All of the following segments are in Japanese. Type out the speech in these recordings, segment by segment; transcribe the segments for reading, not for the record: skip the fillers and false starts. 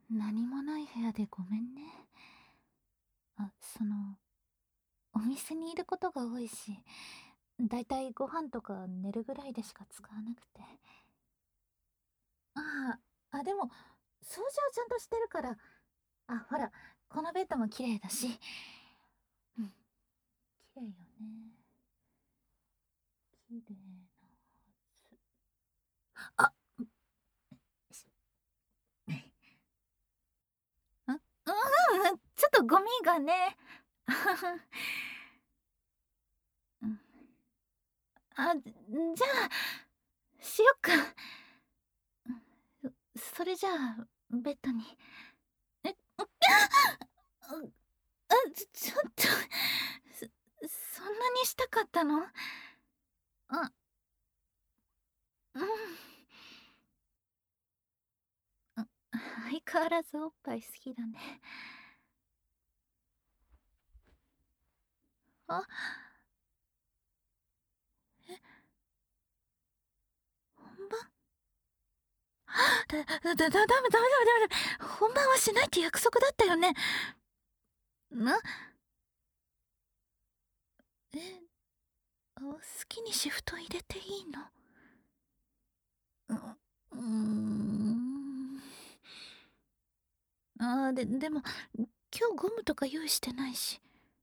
何もない部屋でごめんね。お店にいることが多いし、だいたいご飯とか寝るぐらいでしか使わなくて。あでも、掃除はちゃんとしてるから。ほら、このベッドも綺麗だし。うん、綺麗よね。綺麗なはず。ちょっとゴミがね。うん、じゃあ、しよっか。それじゃあ、ベッドに。え、ちょっと、そんなにしたかったの？あ、うん。相変わらずおっぱい好きだね。あ、本番？ダメ。本番はしないって約束だったよね。な、え、好きにシフト入れていいの？うーん。でも、今日ゴムとか用意してないし。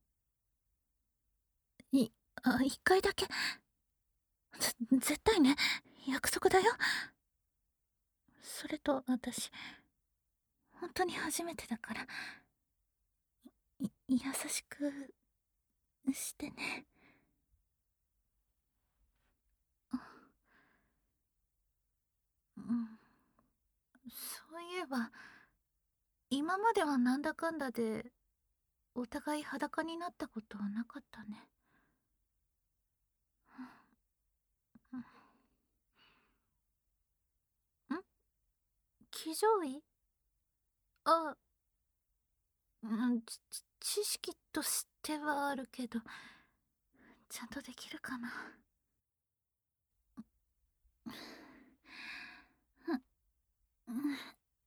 い、一回だけ。絶対ね。約束だよ。それと、私、本当に初めてだから、優しくしてね。うん。そういえば、今まではなんだかんだで、お互い裸になったことはなかったね。ん、騎乗位？あ、知識としてはあるけど、ちゃんとできるかな。うん、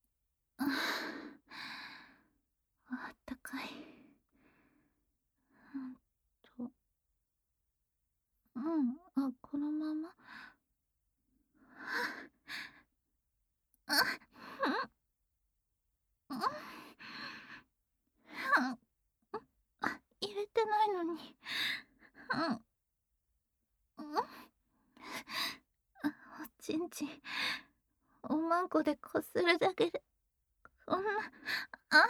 あったかい。うんと、このまま。入れてないのに。おちんちん、おまんこでこするだけで、こんな、あ、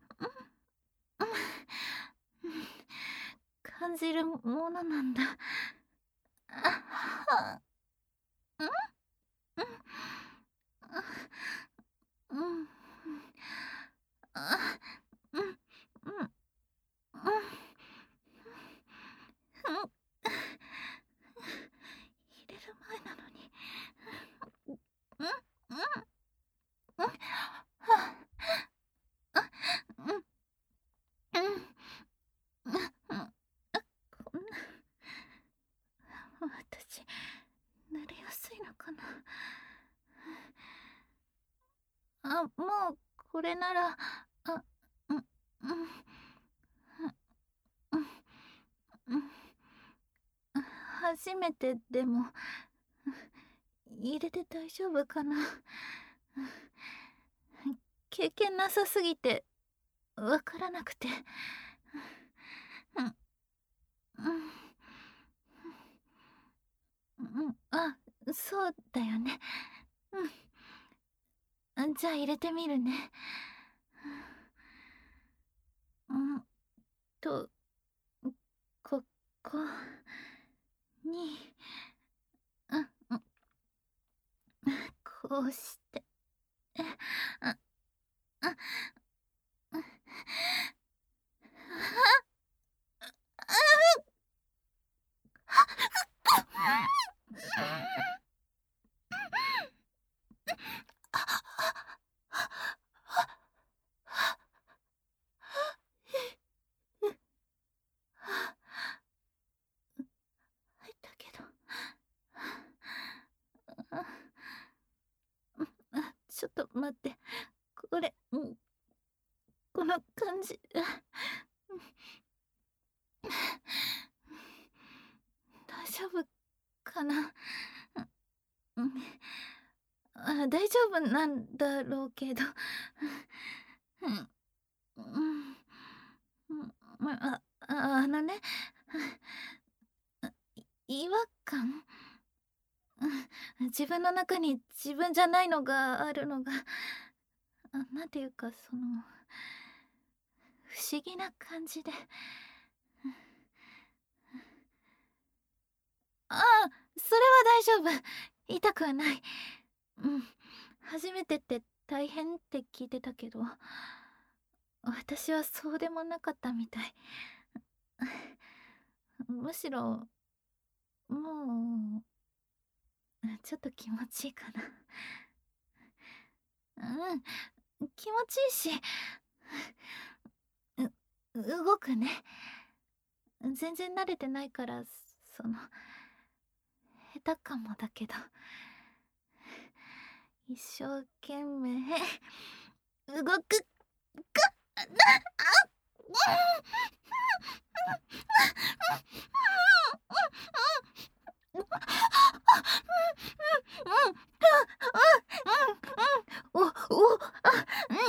感じるものなんだ。あ、うん、うん、あ、うん、うん、うん、入れる前なのに。うん、うん、うん、うん、うん、うん、こんな、私、慣れやすいのかな。もう、これなら、うん、うん、うん、うん、初めてでも、入れて大丈夫かな。経験なさすぎて、わからなくて。うん、うん、うん、そうだよね。じゃあ入れてみるね。うんと、ここに、うん、うん、こうして、あ、あ、入ったけど。ちょっと待って。 これ、この感じ、大丈夫かな。うん、大丈夫なんだろうけど、うん、うん、あのね、違和感、自分の中に自分じゃないのがあるのが、なんていうか、不思議な感じで。ああ、それは大丈夫。痛くはない。うん。初めてって大変って聞いてたけど、私はそうでもなかったみたい。むしろ、もちょっと気持ちいいかな。気持ちいいし、動くね。全然慣れてないから、下手かもだけど、一生懸命、動くかお、お、あ、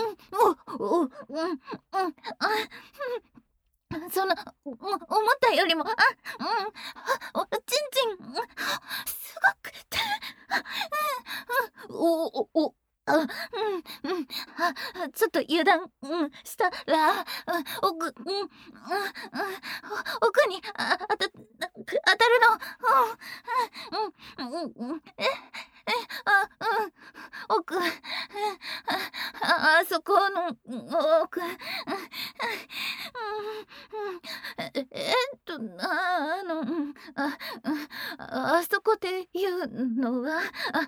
思ったよりも、ちんちん、すごくて、ちょっと油断、したら、奥に、当たるの、奥、そこの、奥、あそこっていうのは、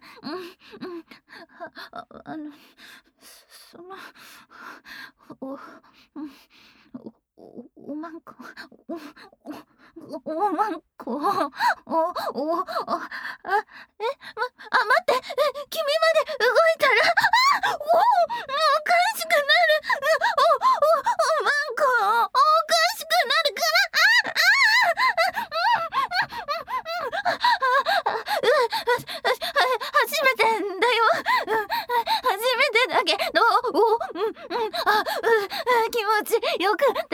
あの、その、お、おまんこ、おまんこ、待って、君まで動いたら、おかしくなる、おまんこ、おかしくなるから、初めてだよ。初めてだけど、気持ちよくて、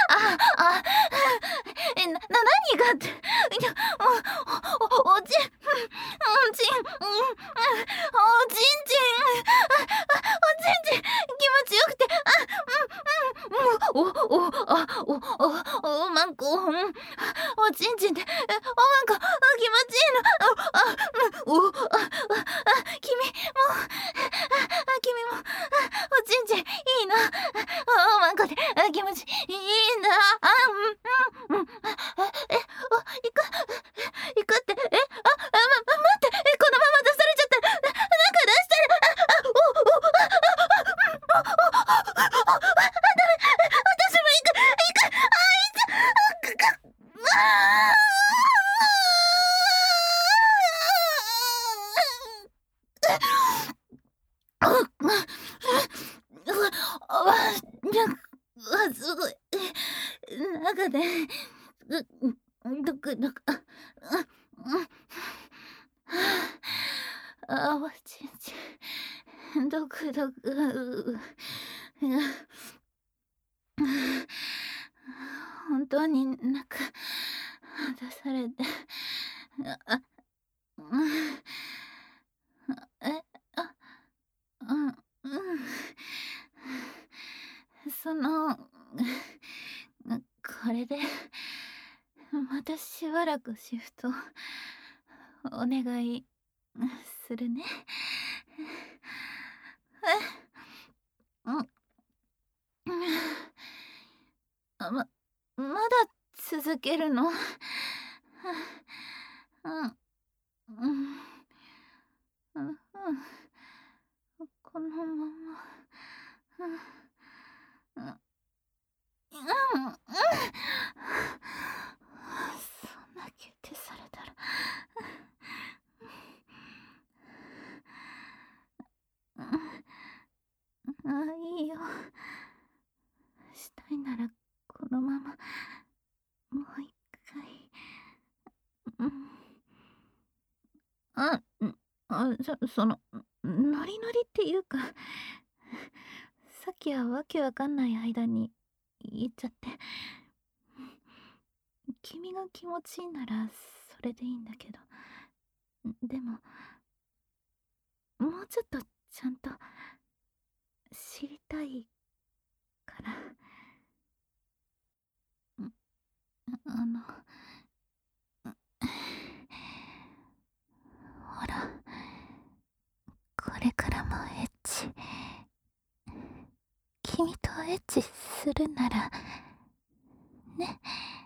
何がって、いや、おちん、おちん、おちんちん、気持ちよくて、おまんこ、おちんちんで、おまんこ、気持ちいいの、君も、おちんちん、いいな、おまんこで、気持ちいいんだ、行くって、待って、このまま出されちゃったら、なんか出したら、私も行く、すごい、中で、ドクドク、おちんちん、ドクドク、本当になんか出されて、あ、え、その、これで、またしばらくシフト、お願いするね。まだ続けるの？このまま。そんな決定されたら。 その、ノリノリっていうか、さっきはわけわかんない間に言っちゃって。君が気持ちいいならそれでいいんだけど。でも、もうちょっとちゃんと知りたいから。あの、ほら、これからもエッチ。君とエッチするなら、ね。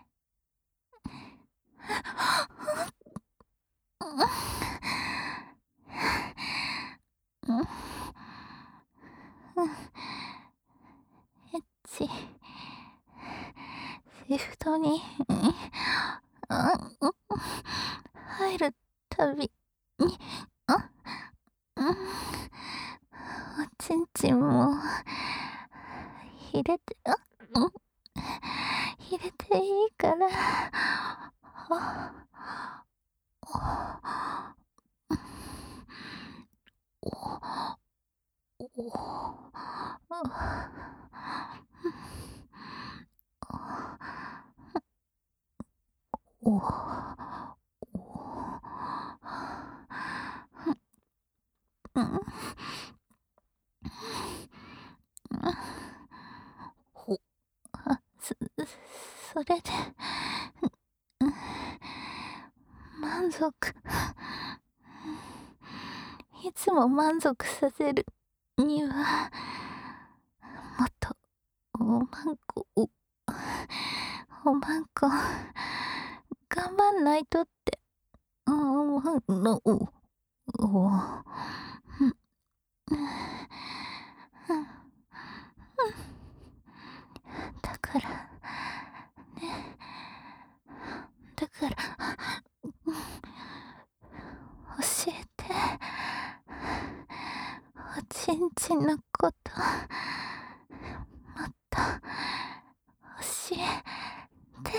エッチ。シフトに、入るたびに、おちんちんも、入れて、入れていいから、それで、満足。いつも満足させるには、もっと、おまんこ、おまんこ、頑張んないとって思うの。だからね、だから教えて、おちんちんのこと、もっと教えて。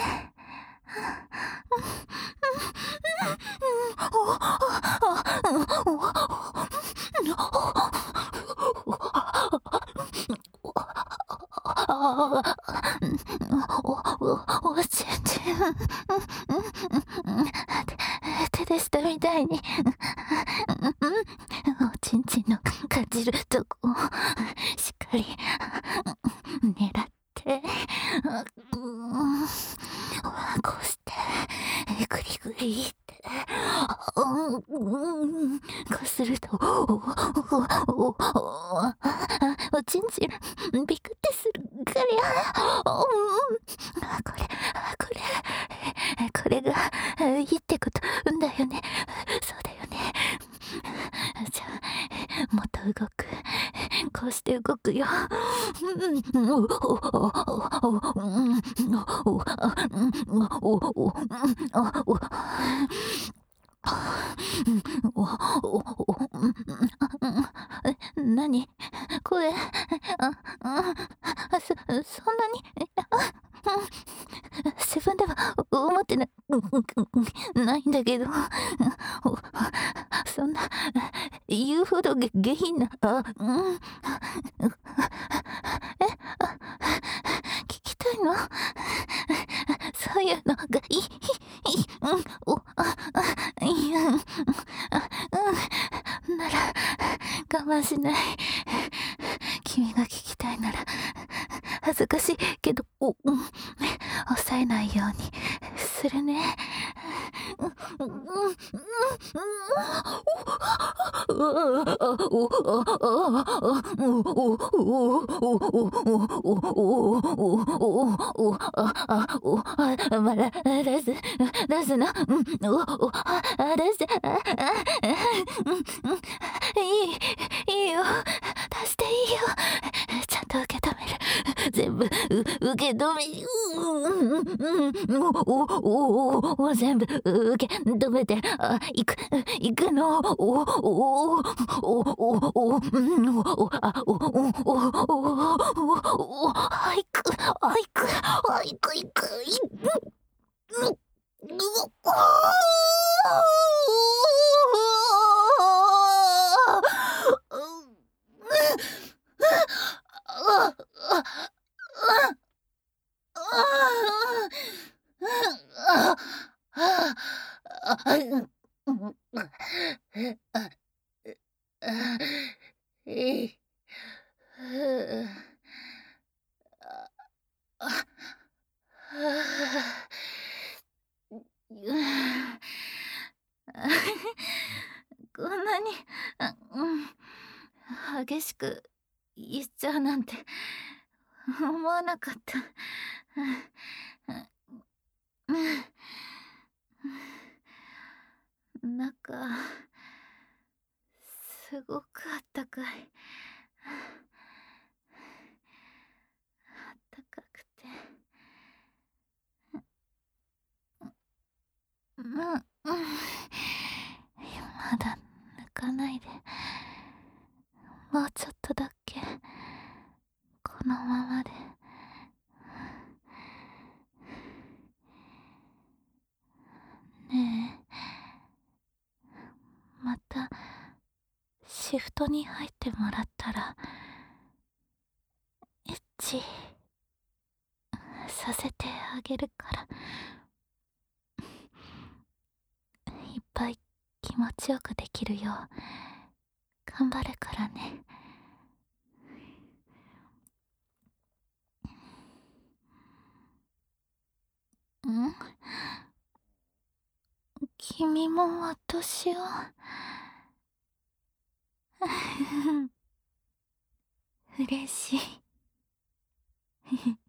おちんちん、手でしたみたいに、おちんちんの感じるとこをしっかり狙って、こうしてグリグリってこうするとおちんちんビクってするから、これがいいってことだよね。そうだよね。じゃあもっと動く。こうして動くよ。何声、そんなに自分では思ってないんだけど、そんな言うほど下品な、聞きたいの？そういうのがいい、なら我慢しない。君が聞きたいなら恥ずかしいけど抑えないようにするね。まだ出すの。出して、いいよ、出していいよ。ちゃんと受け止める。全部受け止め、全部受け止めていくの。いく。 いい。ふう。あ、はあ。こんなに、激しく言っちゃうなんて思わなかった。中、すごくあったかい。あったかくて。まだ抜かないで。もうちょっとだけ、このままで。ねえ、また、シフトに入ってもらったら、エッチ、させてあげるから。いっぱい気持ちよくできるよう、頑張るからね。ん？君も私を嬉しい。